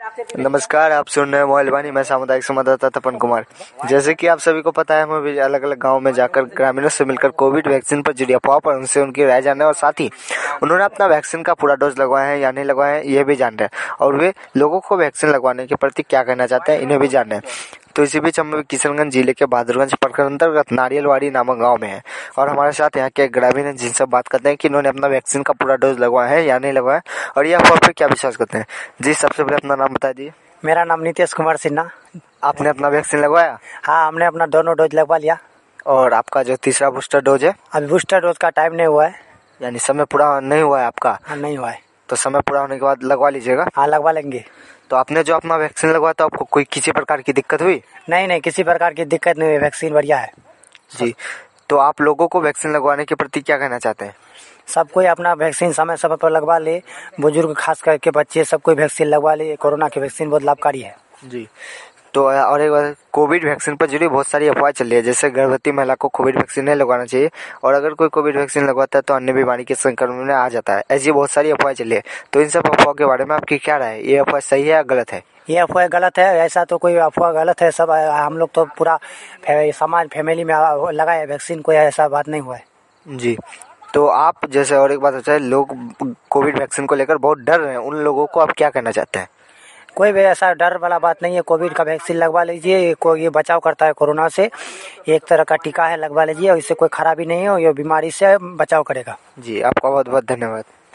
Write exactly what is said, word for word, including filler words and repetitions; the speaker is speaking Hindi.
नमस्कार, आप सुन रहे हैं मोबाइल वाणी। मैं सामुदायिक संवाददाता तपन कुमार। जैसे कि आप सभी को पता है, हम भी अलग अलग गांव में जाकर ग्रामीणों से मिलकर कोविड वैक्सीन पर जुड़ी अफवाह पर उनसे उनकी राय जाने और साथ ही उन्होंने अपना वैक्सीन का पूरा डोज लगवाया है या नहीं लगवाया है ये भी जान रहे हैं, और वे लोगों को वैक्सीन लगवाने के प्रति क्या कहना चाहते हैं इन्हें भी जान रहे हैं। तो इसी बीच हम किशनगंज जिले के बहादुरगंज प्रखंड अंतर्गत नारियलवाड़ी नामक गांव में है और हमारे साथ यहाँ के ग्रामीण हैं जिनसे बात करते हैं कि इन्होंने अपना वैक्सीन का पूरा डोज लगवाया है या नहीं लगवाया और ये अफवाह पे क्या विश्वास करते हैं। जी, सबसे पहले अपना नाम बता दीजिए। मेरा नाम नीतीश कुमार सिन्हा। आपने अपना वैक्सीन लगवाया? हाँ, हमने अपना दोनों डोज लगवा लिया। और आपका जो तीसरा बूस्टर डोज है? अभी बूस्टर डोज का टाइम नहीं हुआ है, यानी समय पूरा नहीं हुआ है आपका? हाँ, नहीं हुआ है। तो समय पूरा होने के बाद लगवा लीजिएगा। हाँ, लगवा लेंगे। तो आपने जो अपना वैक्सीन लगवाया तो आपको कोई किसी प्रकार की दिक्कत हुई? नहीं नहीं, किसी प्रकार की दिक्कत नहीं हुई, वैक्सीन बढ़िया है। जी, तो आप लोगों को वैक्सीन लगवाने के प्रति क्या कहना चाहते हैं? सब कोई अपना वैक्सीन समय समय पर लगवा ले, बुजुर्ग खास करके बच्चे सब कोई वैक्सीन लगवा ले। कोरोना की वैक्सीन बहुत लाभकारी है। जी, तो और एक बार कोविड वैक्सीन पर जुड़ी बहुत सारी अफवाह चल रही है, जैसे गर्भवती महिला को कोविड वैक्सीन नहीं लगवाना चाहिए और अगर कोई कोविड वैक्सीन लगवाता है तो अन्य बीमारी के संक्रमण में आ जाता है। ऐसी बहुत सारी अफवाह चल रही है, तो इन सब अफवाह के बारे में आपकी क्या राय है? ये अफवाह सही है या गलत है? ये अफवाह गलत है। ऐसा तो कोई अफवाह गलत है। सब हम लोग तो पूरा समाज फैमिली में लगाए वैक्सीन, कोई ऐसा बात नहीं हुआ है। जी, तो आप जैसे और एक बात होता है, लोग कोविड वैक्सीन को लेकर बहुत डर रहे हैं, उन लोगों को आप क्या कहना चाहते हैं? कोई भी ऐसा डर वाला बात नहीं है। कोविड का वैक्सीन लगवा लीजिए, कोई ये बचाव करता है कोरोना से। एक तरह का टीका है, लगवा लीजिए और इससे कोई खराबी नहीं है और ये बीमारी से बचाव करेगा। जी, आपका बहुत बहुत धन्यवाद।